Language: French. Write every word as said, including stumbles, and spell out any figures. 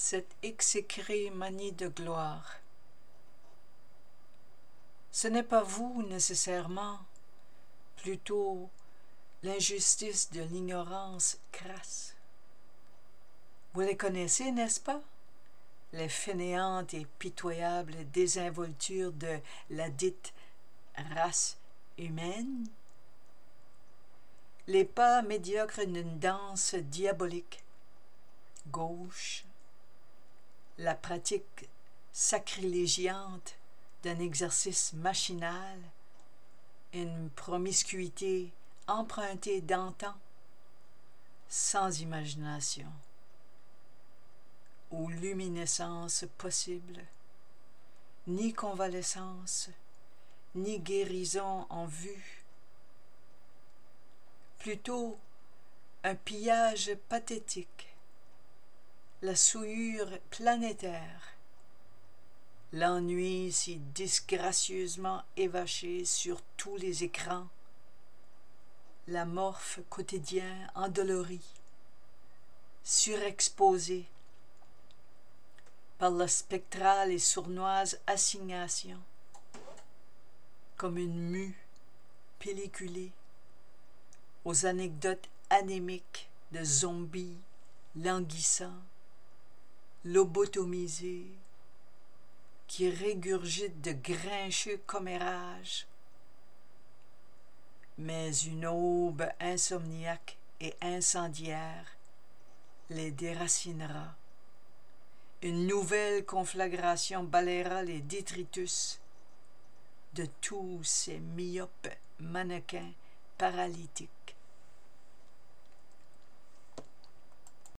cette exécrée manie de gloire. Ce n'est pas vous nécessairement, plutôt l'injustice de l'ignorance crasse. Vous les connaissez, n'est-ce pas? Les fainéantes et pitoyables désinvoltures de la dite race humaine? Les pas médiocres d'une danse diabolique, gauche, la pratique sacrilégiante d'un exercice machinal, une promiscuité empruntée d'antan, sans imagination, ou luminescence possible, ni convalescence, ni guérison en vue, plutôt un pillage pathétique, la souillure planétaire, l'ennui si disgracieusement évaché sur tous les écrans, l'amorphe quotidien endolori, surexposé par la spectrale et sournoise assignation, comme une mue pelliculée aux anecdotes anémiques de zombies languissants, lobotomisés, qui régurgitent de grincheux commérages. Mais une aube insomniaque et incendiaire les déracinera. Une nouvelle conflagration balayera les détritus de tous ces myopes mannequins paralytiques.